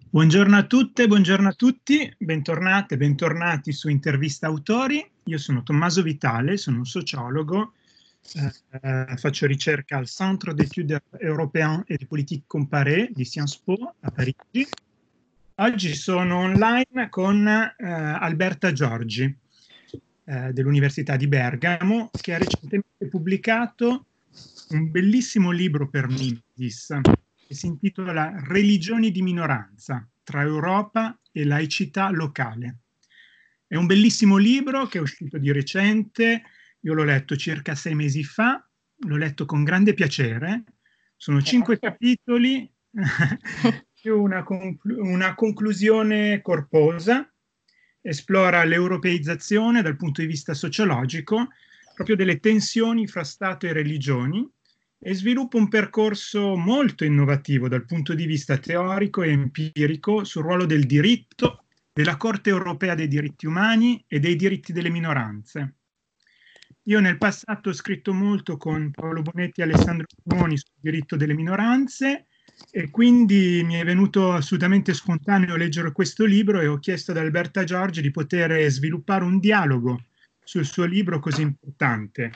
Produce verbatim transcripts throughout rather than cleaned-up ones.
Buongiorno a tutte, buongiorno a tutti, bentornate, bentornati su Intervista Autori. Io sono Tommaso Vitale, sono un sociologo, eh, eh, faccio ricerca al Centre d'études européens et de politique comparée di Sciences Po a Parigi. Oggi sono online con eh, Alberta Giorgi eh, dell'Università di Bergamo, che ha recentemente pubblicato un bellissimo libro per Mimidis che si intitola Religioni di minoranza tra Europa e laicità locale. È un bellissimo libro che è uscito di recente, io l'ho letto circa sei mesi fa, l'ho letto con grande piacere, sono cinque capitoli, più una, conclu- una conclusione corposa, esplora l'europeizzazione dal punto di vista sociologico, proprio delle tensioni fra Stato e religioni, e sviluppa un percorso molto innovativo dal punto di vista teorico e empirico sul ruolo del diritto, della Corte europea dei diritti umani e dei diritti delle minoranze. Io nel passato ho scritto molto con Paolo Bonetti e Alessandro Simoni sul diritto delle minoranze e quindi mi è venuto assolutamente spontaneo leggere questo libro e ho chiesto ad Alberta Giorgi di poter sviluppare un dialogo sul suo libro così importante.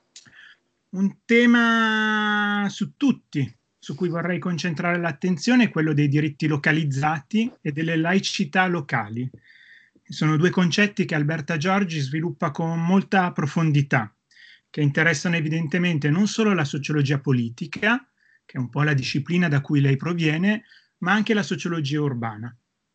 Un tema su tutti, su cui vorrei concentrare l'attenzione, è quello dei diritti localizzati e delle laicità locali. Sono due concetti che Alberta Giorgi sviluppa con molta profondità, che interessano evidentemente non solo la sociologia politica, che è un po' la disciplina da cui lei proviene, ma anche la sociologia urbana.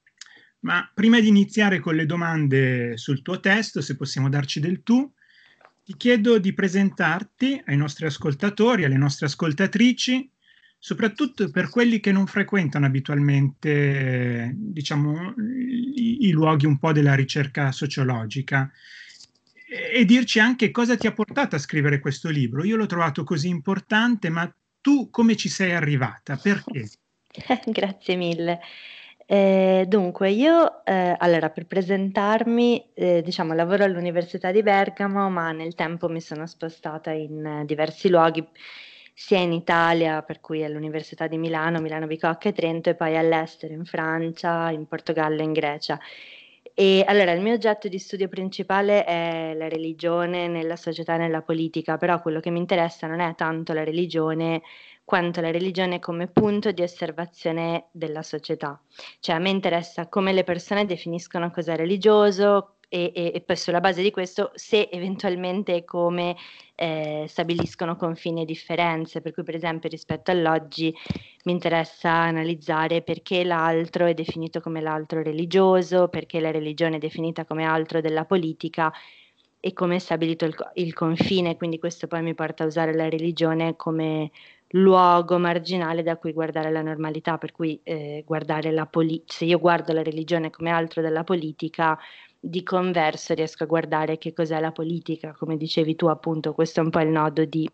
Ma prima di iniziare con le domande sul tuo testo, se possiamo darci del tu, ti chiedo di presentarti ai nostri ascoltatori, alle nostre ascoltatrici, soprattutto per quelli che non frequentano abitualmente, diciamo, i, i luoghi un po' della ricerca sociologica, e, e dirci anche cosa ti ha portato a scrivere questo libro. Io l'ho trovato così importante, ma tu come ci sei arrivata? Perché? Grazie mille. Eh, dunque, io eh, allora per presentarmi, eh, diciamo, lavoro all'Università di Bergamo, ma nel tempo mi sono spostata in eh, diversi luoghi, sia in Italia, per cui all'Università di Milano, Milano Bicocca e Trento, e poi all'estero, in Francia, in Portogallo e in Grecia. E allora il mio oggetto di studio principale è la religione nella società e nella politica, però quello che mi interessa non è tanto la religione quanto la religione come punto di osservazione della società. Cioè a me interessa come le persone definiscono cos'è religioso e, e, e poi sulla base di questo se eventualmente come eh, stabiliscono confini e differenze, per cui per esempio rispetto all'oggi mi interessa analizzare perché l'altro è definito come l'altro religioso, perché la religione è definita come altro della politica e come è stabilito il, il confine, quindi questo poi mi porta a usare la religione come luogo marginale da cui guardare la normalità, per cui eh, guardare la politica, se io guardo la religione come altro della politica, di converso riesco a guardare che cos'è la politica, come dicevi tu appunto, questo è un po' il nodo di,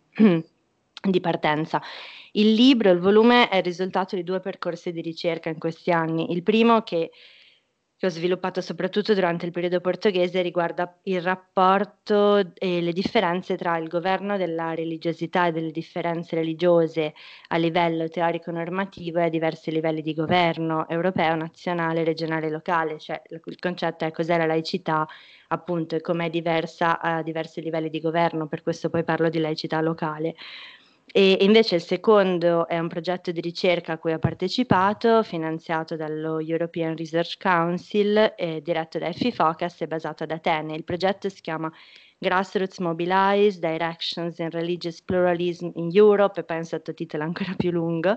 di partenza. Il libro, il volume è il risultato di due percorsi di ricerca in questi anni. Il primo che che ho sviluppato soprattutto durante il periodo portoghese, riguarda il rapporto e le differenze tra il governo della religiosità e delle differenze religiose a livello teorico-normativo e a diversi livelli di governo, europeo, nazionale, regionale e locale, cioè il concetto è cos'è la laicità, appunto, e com'è diversa a diversi livelli di governo, per questo poi parlo di laicità locale. E invece il secondo è un progetto di ricerca a cui ho partecipato, finanziato dallo European Research Council, eh, diretto da Effifocus e basato ad Atene. Il progetto si chiama Grassroots Mobilize, Directions in Religious Pluralism in Europe, e poi un sottotitolo ancora più lungo.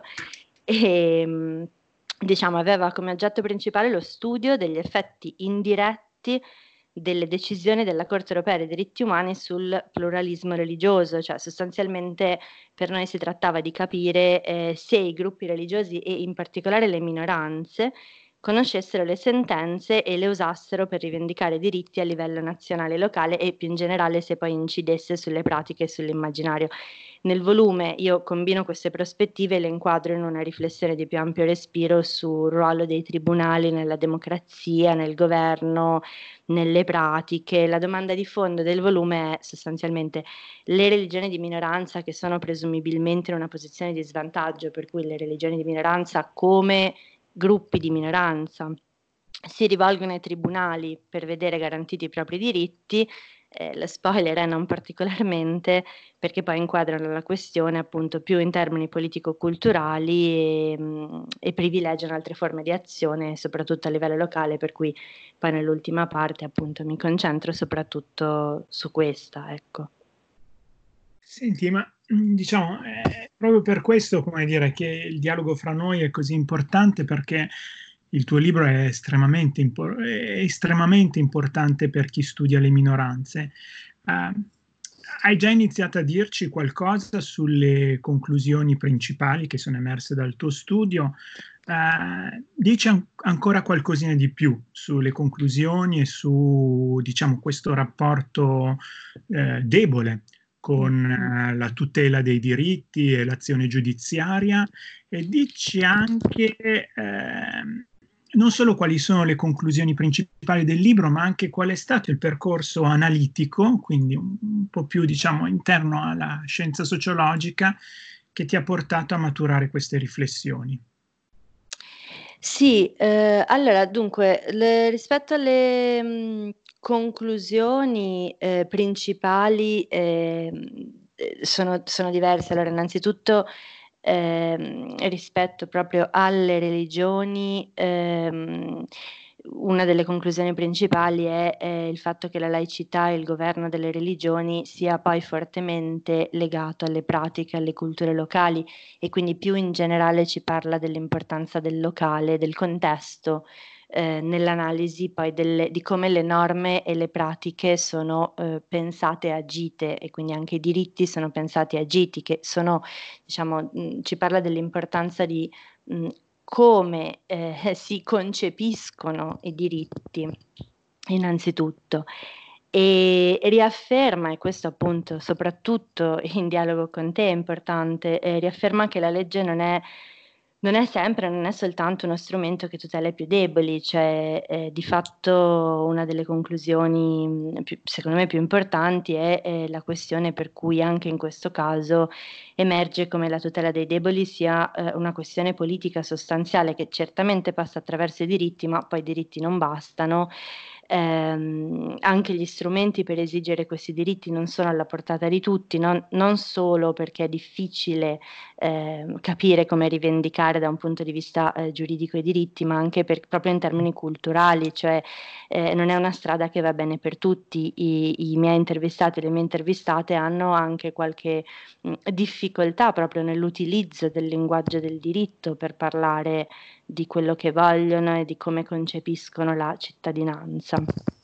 E, diciamo, aveva come oggetto principale lo studio degli effetti indiretti delle decisioni della Corte europea dei diritti umani sul pluralismo religioso, cioè sostanzialmente per noi si trattava di capire eh, se i gruppi religiosi e in particolare le minoranze conoscessero le sentenze e le usassero per rivendicare diritti a livello nazionale e locale e più in generale se poi incidesse sulle pratiche e sull'immaginario. Nel volume io combino queste prospettive e le inquadro in una riflessione di più ampio respiro sul ruolo dei tribunali nella democrazia, nel governo, nelle pratiche. La domanda di fondo del volume è sostanzialmente le religioni di minoranza che sono presumibilmente in una posizione di svantaggio, per cui le religioni di minoranza come gruppi di minoranza si rivolgono ai tribunali per vedere garantiti i propri diritti, eh, lo spoiler è non particolarmente, perché poi inquadrano la questione appunto più in termini politico-culturali e, mh, e privilegiano altre forme di azione, soprattutto a livello locale, per cui poi nell'ultima parte appunto mi concentro soprattutto su questa, ecco. Senti, ma diciamo, è proprio per questo, come dire, che il dialogo fra noi è così importante, perché il tuo libro è estremamente, impor- è estremamente importante per chi studia le minoranze. Uh, hai già iniziato a dirci qualcosa sulle conclusioni principali che sono emerse dal tuo studio? Uh, dici an- ancora qualcosina di più sulle conclusioni e su, diciamo, questo rapporto eh, debole con eh, la tutela dei diritti e l'azione giudiziaria, e dici anche eh, non solo quali sono le conclusioni principali del libro, ma anche qual è stato il percorso analitico, quindi un, un po' più, diciamo, interno alla scienza sociologica, che ti ha portato a maturare queste riflessioni. Sì, eh, allora dunque, le- rispetto alle mh, conclusioni eh, principali ehm, eh, sono, sono diverse. Allora, innanzitutto ehm, rispetto proprio alle religioni, ehm, una delle conclusioni principali è, è il fatto che la laicità e il governo delle religioni sia poi fortemente legato alle pratiche, alle culture locali, e quindi più in generale ci parla dell'importanza del locale, del contesto, eh, nell'analisi poi delle, di come le norme e le pratiche sono eh, pensate e agite, e quindi anche i diritti sono pensati e agiti, che sono, diciamo, mh, ci parla dell'importanza di mh, come eh, si concepiscono i diritti, innanzitutto. E riafferma, e questo appunto soprattutto in dialogo con te è importante, eh, riafferma che la legge non è, non è sempre, non è soltanto uno strumento che tutela i più deboli, cioè eh, di fatto una delle conclusioni mh, più, secondo me più importanti è, è la questione per cui anche in questo caso emerge come la tutela dei deboli sia eh, una questione politica sostanziale, che certamente passa attraverso i diritti, ma poi i diritti non bastano. Ehm, anche gli strumenti per esigere questi diritti non sono alla portata di tutti, non, non solo perché è difficile eh, capire come rivendicare da un punto di vista eh, giuridico i diritti, ma anche per, proprio in termini culturali, cioè eh, non è una strada che va bene per tutti. I, i miei intervistati, le mie intervistate hanno anche qualche mh, difficoltà proprio nell'utilizzo del linguaggio del diritto per parlare di quello che vogliono e di come concepiscono la cittadinanza.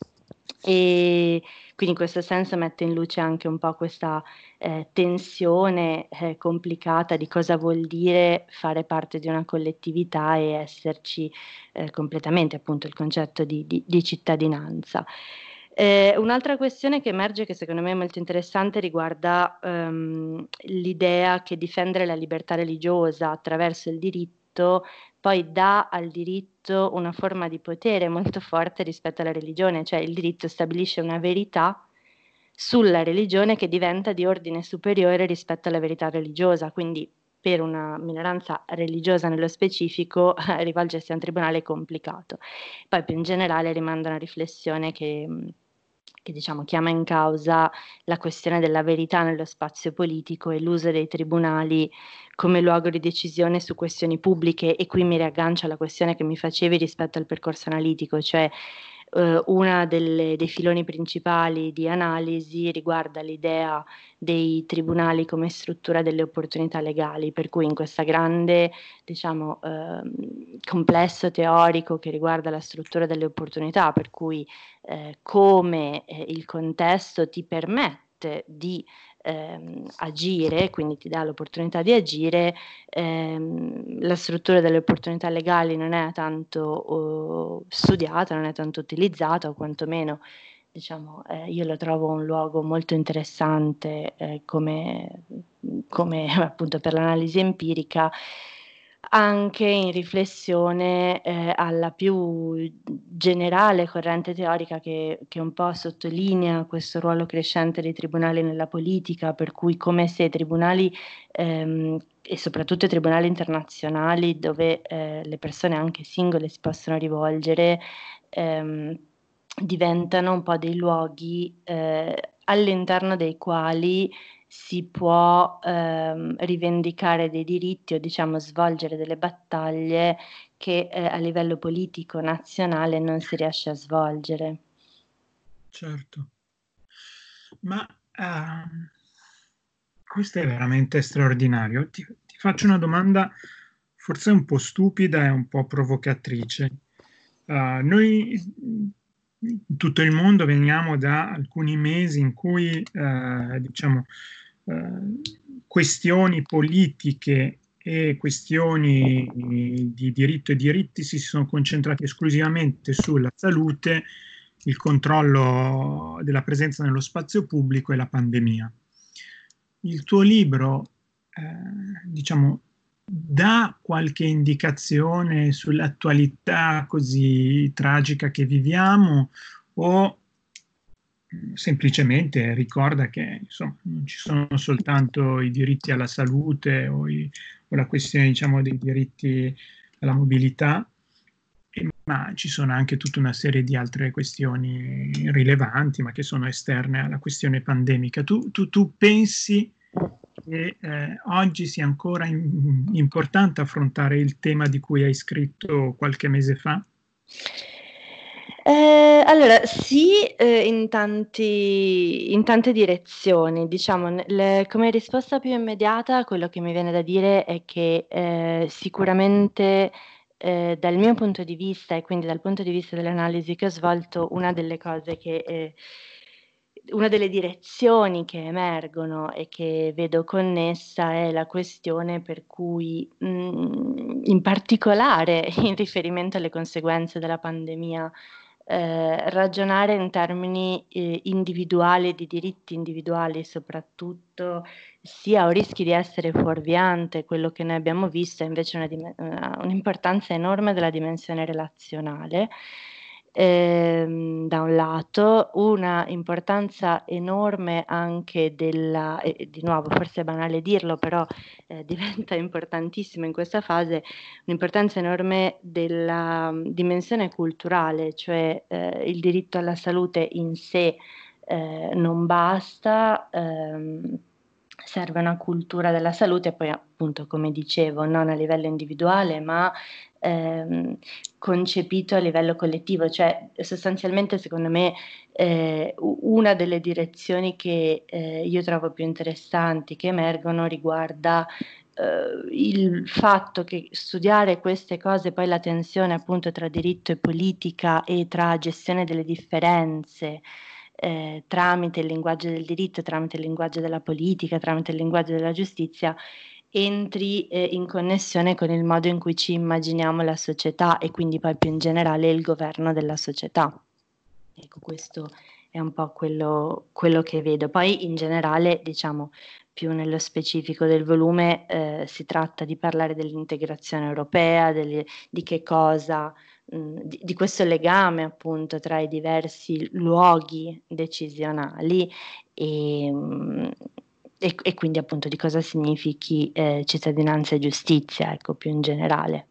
E quindi in questo senso mette in luce anche un po' questa eh, tensione eh, complicata di cosa vuol dire fare parte di una collettività e esserci eh, completamente, appunto, il concetto di, di, di cittadinanza. Eh, un'altra questione che emerge, che secondo me è molto interessante, riguarda ehm, l'idea che difendere la libertà religiosa attraverso il diritto poi dà al diritto una forma di potere molto forte rispetto alla religione, cioè il diritto stabilisce una verità sulla religione che diventa di ordine superiore rispetto alla verità religiosa, quindi per una minoranza religiosa nello specifico rivolgersi a un tribunale è complicato. Poi più in generale rimanda una riflessione che, che diciamo chiama in causa la questione della verità nello spazio politico e l'uso dei tribunali come luogo di decisione su questioni pubbliche, e qui mi riaggancio alla questione che mi facevi rispetto al percorso analitico, cioè eh, una delle, dei filoni principali di analisi riguarda l'idea dei tribunali come struttura delle opportunità legali, per cui in questa grande, diciamo, eh, complesso teorico che riguarda la struttura delle opportunità, per cui eh, come eh, il contesto ti permette di ehm, agire, quindi ti dà l'opportunità di agire, ehm, la struttura delle opportunità legali non è tanto oh, studiata, non è tanto utilizzata, o quantomeno diciamo, eh, io lo trovo un luogo molto interessante eh, come, come appunto per l'analisi empirica, anche in riflessione eh, alla più generale corrente teorica che, che un po' sottolinea questo ruolo crescente dei tribunali nella politica, per cui come se i tribunali ehm, e soprattutto i tribunali internazionali dove eh, le persone anche singole si possono rivolgere ehm, diventano un po' dei luoghi eh, all'interno dei quali si può ehm, rivendicare dei diritti o diciamo svolgere delle battaglie che eh, a livello politico nazionale non si riesce a svolgere. Certo, ma uh, questo è veramente straordinario. Ti, ti faccio una domanda forse un po' stupida e un po' provocatrice. Uh, noi in tutto il mondo veniamo da alcuni mesi in cui uh, diciamo uh, questioni politiche e questioni di diritto e diritti si sono concentrati esclusivamente sulla salute, il controllo della presenza nello spazio pubblico e la pandemia. Il tuo libro, eh, diciamo, dà qualche indicazione sull'attualità così tragica che viviamo o semplicemente ricorda che insomma, non ci sono soltanto i diritti alla salute o, i, o la questione diciamo, dei diritti alla mobilità, ma ci sono anche tutta una serie di altre questioni rilevanti, ma che sono esterne alla questione pandemica. Tu, tu, tu pensi che eh, oggi sia ancora in, importante affrontare il tema di cui hai scritto qualche mese fa? Eh, allora, sì, eh, in tanti, in tante direzioni. Diciamo, le- come risposta più immediata, quello che mi viene da dire è che eh, sicuramente eh, dal mio punto di vista e quindi dal punto di vista dell'analisi che ho svolto, una delle cose che, eh, una delle direzioni che emergono e che vedo connessa è la questione per cui, mh, in particolare in riferimento alle conseguenze della pandemia, eh, ragionare in termini eh, individuali, di diritti individuali soprattutto, sia o rischi di essere fuorviante, quello che noi abbiamo visto è invece una dim- una- un'importanza enorme della dimensione relazionale. Ehm, da un lato, una importanza enorme anche della, e di nuovo forse è banale dirlo, però eh, diventa importantissimo in questa fase, un'importanza enorme della mm, dimensione culturale, cioè eh, il diritto alla salute in sé eh, non basta, ehm, serve una cultura della salute, poi appunto come dicevo, non a livello individuale, ma ehm, concepito a livello collettivo, cioè sostanzialmente secondo me eh, una delle direzioni che eh, io trovo più interessanti che emergono riguarda eh, il fatto che studiare queste cose, poi la tensione appunto tra diritto e politica e tra gestione delle differenze eh, tramite il linguaggio del diritto, tramite il linguaggio della politica, tramite il linguaggio della giustizia, entri eh, in connessione con il modo in cui ci immaginiamo la società e quindi poi più in generale il governo della società. Ecco, questo è un po' quello, quello che vedo. Poi in generale, diciamo, più nello specifico del volume, eh, si tratta di parlare dell'integrazione europea, delle, di che cosa, mh, di, di questo legame appunto tra i diversi luoghi decisionali e, mh, e, e quindi appunto di cosa significhi eh, cittadinanza e giustizia, ecco, più in generale.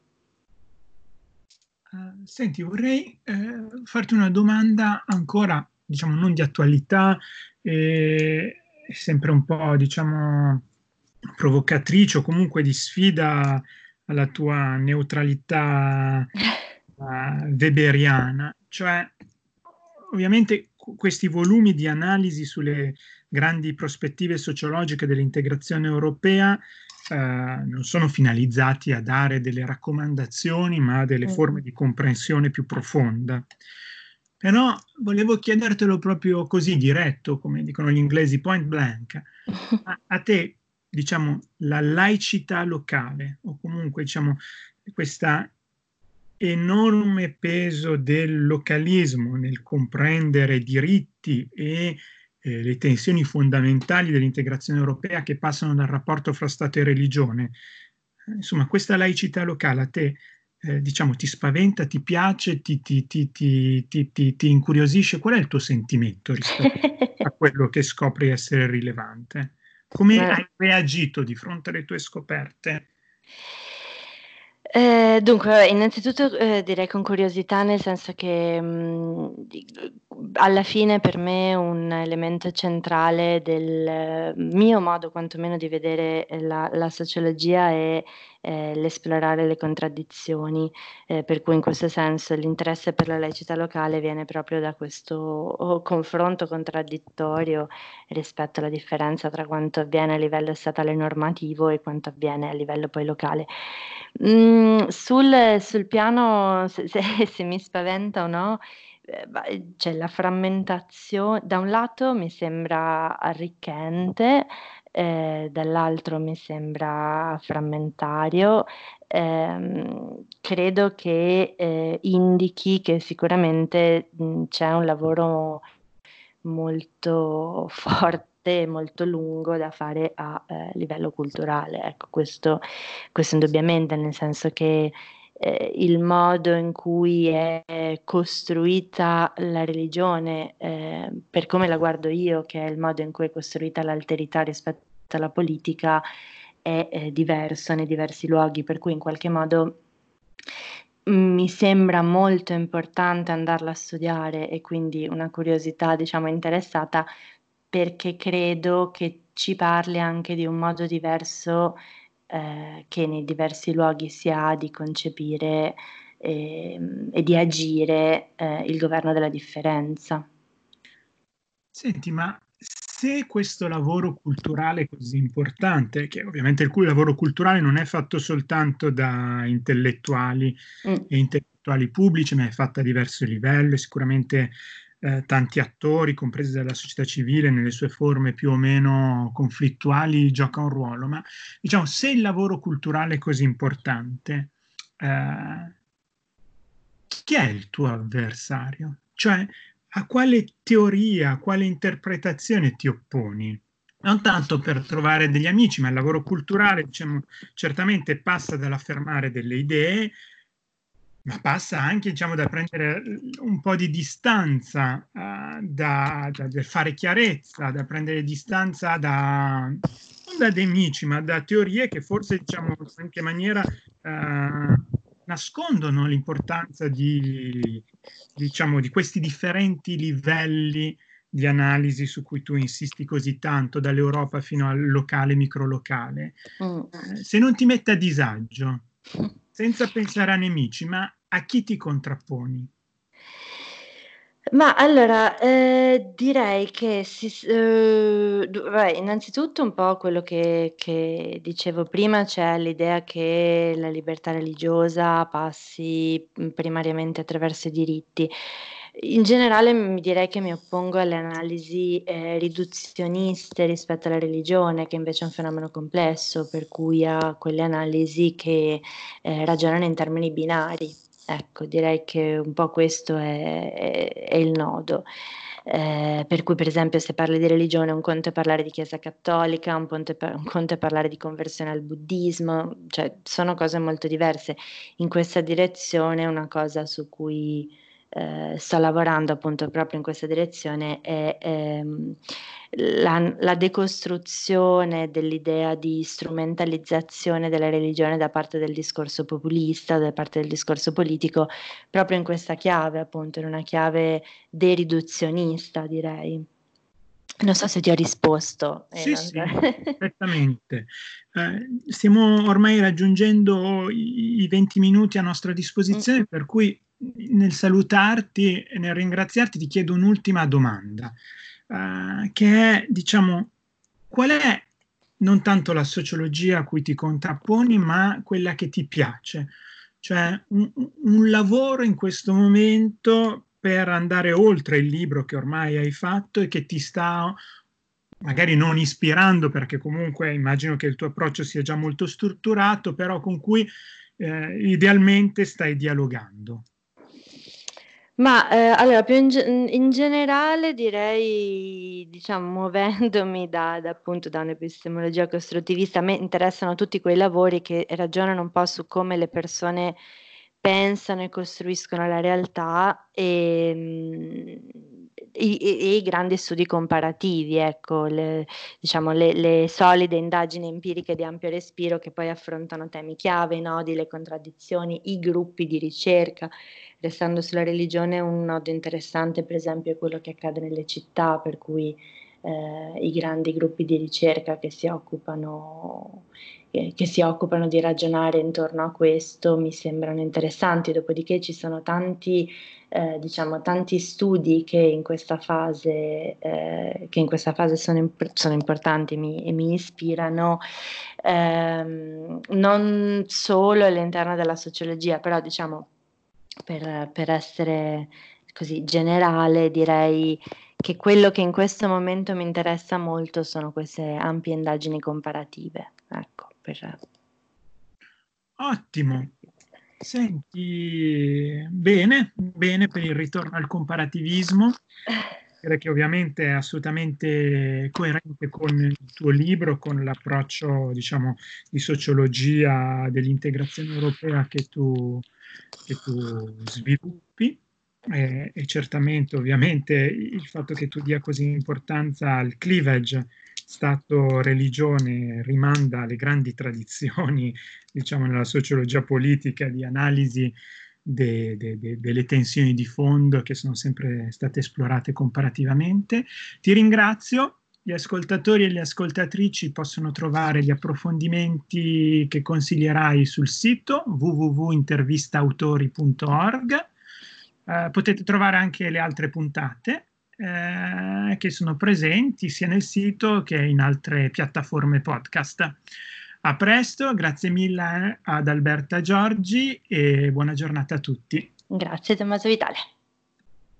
Uh, senti, vorrei eh, farti una domanda ancora, diciamo, non di attualità, eh, sempre un po', diciamo, provocatrice o comunque di sfida alla tua neutralità uh, weberiana. Cioè, ovviamente qu- questi volumi di analisi sulle grandi prospettive sociologiche dell'integrazione europea eh, non sono finalizzati a dare delle raccomandazioni, ma delle Mm. forme di comprensione più profonda. Però volevo chiedertelo proprio così diretto, come dicono gli inglesi, point blank. A, a te, diciamo, la laicità locale, o comunque, diciamo, questa enorme peso del localismo nel comprendere diritti e eh, le tensioni fondamentali dell'integrazione europea che passano dal rapporto fra Stato e religione. insomma, questa laicità locale a te, eh, diciamo, ti spaventa, ti piace, ti, ti, ti, ti, ti, ti, ti incuriosisce? Qual è il tuo sentimento rispetto a quello che scopri essere rilevante? Come Ma hai reagito di fronte alle tue scoperte? Eh, dunque, innanzitutto eh, direi con curiosità, nel senso che mh, di- alla fine per me un elemento centrale del eh, mio modo quantomeno di vedere la, la sociologia è eh, l'esplorare le contraddizioni, eh, per cui in questo senso l'interesse per la laicità locale viene proprio da questo oh, confronto contraddittorio rispetto alla differenza tra quanto avviene a livello statale normativo e quanto avviene a livello poi locale. Mm, sul, sul piano, se, se- se mi spaventa o no, eh, bah, c'è la frammentazione, da un lato mi sembra arricchente, eh, dall'altro mi sembra frammentario. Ehm, credo che eh, indichi che sicuramente mh, c'è un lavoro molto forte e molto lungo da fare a eh, livello culturale. Ecco, questo, questo indubbiamente, nel senso che eh, il modo in cui è costruita la religione, eh, per come la guardo io, che è il modo in cui è costruita l'alterità rispetto alla politica, è eh, diverso nei diversi luoghi, per cui in qualche modo mi sembra molto importante andarla a studiare e quindi una curiosità, diciamo, interessata perché credo che ci parli anche di un modo diverso eh, che nei diversi luoghi si ha di concepire ehm, e di agire eh, il governo della differenza. Senti, ma se questo lavoro culturale così importante, che ovviamente il cui lavoro culturale non è fatto soltanto da intellettuali Mm. e intellettuali pubblici, ma è fatto a diverso livello, e sicuramente eh, tanti attori, compresi dalla società civile, nelle sue forme più o meno conflittuali, gioca un ruolo. Ma diciamo, se il lavoro culturale è così importante, eh, chi è il tuo avversario? Cioè, a quale teoria, a quale interpretazione ti opponi? Non tanto per trovare degli amici, ma il lavoro culturale, diciamo, certamente passa dall'affermare delle idee, ma passa anche, diciamo, da prendere un po' di distanza, uh, da, da, da fare chiarezza, da prendere distanza da, non da nemici, ma da teorie che forse, diciamo, in qualche maniera uh, nascondono l'importanza di, diciamo, di questi differenti livelli di analisi su cui tu insisti così tanto, dall'Europa fino al locale, microlocale. Mm. Eh, se non ti mette a disagio, senza pensare a nemici, ma a chi ti contrapponi? Ma allora, eh, direi che si, s- eh, du- vabbè, innanzitutto un po' quello che, che dicevo prima, c'è l'idea che la libertà religiosa passi mh, primariamente attraverso i diritti. In generale mi direi che mi oppongo alle analisi eh, riduzioniste rispetto alla religione, che invece è un fenomeno complesso, per cui ha quelle analisi che eh, ragionano in termini binari. Ecco, direi che un po' questo è, è- è il nodo. Eh, per cui, per esempio, se parli di religione, un conto è parlare di Chiesa cattolica, un conto è, par- un conto è parlare di conversione al buddismo, cioè sono cose molto diverse. In questa direzione, una cosa su cui eh, sto lavorando appunto proprio in questa direzione è ehm, la, la decostruzione dell'idea di strumentalizzazione della religione da parte del discorso populista, da parte del discorso politico, proprio in questa chiave, appunto, in una chiave deriduzionista, direi. Non so se ti ho risposto. eh, Sì, non- sì, perfettamente. Eh, stiamo ormai raggiungendo i, i venti minuti a nostra Mm, disposizione, per cui nel salutarti e nel ringraziarti ti chiedo un'ultima domanda, eh, che è, diciamo, qual è non tanto la sociologia a cui ti contrapponi, ma quella che ti piace? Cioè un, un lavoro in questo momento per andare oltre il libro che ormai hai fatto e che ti sta magari non ispirando, perché comunque immagino che il tuo approccio sia già molto strutturato, però con cui eh, idealmente stai dialogando. Ma eh, allora, più in, ge- in generale direi, diciamo, muovendomi da, da, appunto da un'epistemologia costruttivista, a me interessano tutti quei lavori che ragionano un po' su come le persone pensano e costruiscono la realtà e, mm, e- e i grandi studi comparativi, ecco, le, diciamo, le, le solide indagini empiriche di ampio respiro che poi affrontano temi chiave, i nodi, le contraddizioni, i gruppi di ricerca. Restando sulla religione, un nodo interessante, per esempio, è quello che accade nelle città, per cui eh, i grandi gruppi di ricerca che si occupano, eh, che si occupano di ragionare intorno a questo mi sembrano interessanti. Dopodiché ci sono tanti, eh, diciamo, tanti studi che in questa fase, eh, che in questa fase sono, imp- sono importanti mi- e mi ispirano. Ehm, non solo all'interno della sociologia, però diciamo per, per essere così generale, direi che quello che in questo momento mi interessa molto sono queste ampie indagini comparative. Ecco, per... Ottimo. Senti, bene, bene per il ritorno al comparativismo. Direi che ovviamente è assolutamente coerente con il tuo libro, con l'approccio, diciamo, di sociologia dell'integrazione europea che tu, che tu sviluppi. E, e certamente, ovviamente, il fatto che tu dia così importanza al cleavage Stato-religione rimanda alle grandi tradizioni, diciamo, nella sociologia politica di analisi de- de- de- delle tensioni di fondo che sono sempre state esplorate comparativamente. Ti ringrazio. Gli ascoltatori e le ascoltatrici possono trovare gli approfondimenti che consiglierai sul sito w w w punto intervistautori punto org. Eh, potete trovare anche le altre puntate eh, che sono presenti sia nel sito che in altre piattaforme podcast. A presto, grazie mille ad Alberta Giorgi e buona giornata a tutti. Grazie Tommaso Vitale.